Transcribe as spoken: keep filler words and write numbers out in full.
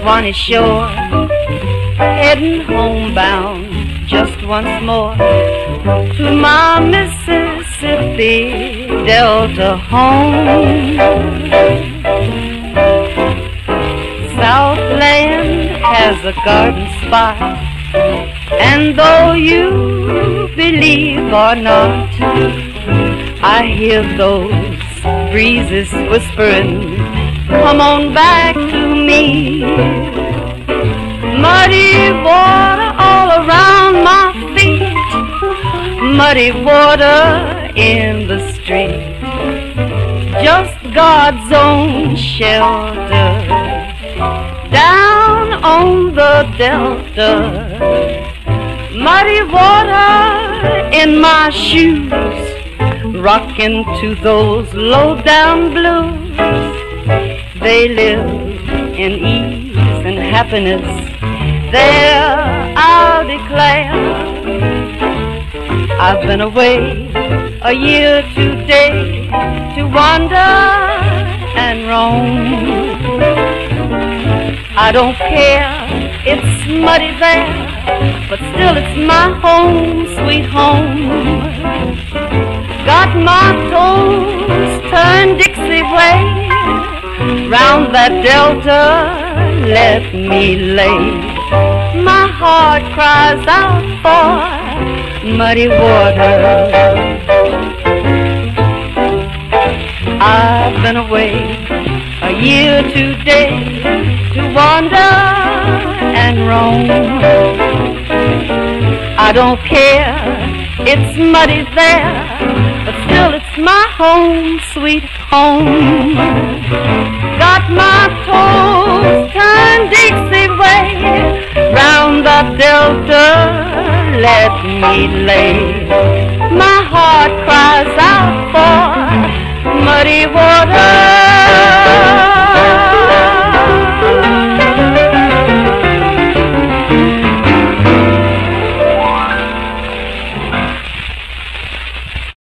Swanee shore, heading homebound just once more to my Mississippi Delta home. Southland has a garden spot, and though you believe or not, I hear those breezes whispering, come on back to me. Muddy water all around my feet, muddy water in the street, just God's own shelter down on the Delta. Muddy water in my shoes, rocking to those low-down blues. They live in ease and happiness there, I'll declare. I've been away a year today to wander and roam. I don't care, it's muddy there, but still it's my home, sweet home. Got my toes turned Dixie way, round that Delta let me lay. My heart cries out for muddy water. I've been away a year today to wander and roam. I don't care, it's muddy there, but still it's my home, sweet home. Got my toes turned Dixie way, round the Delta let me lay. My heart cries out for muddy water.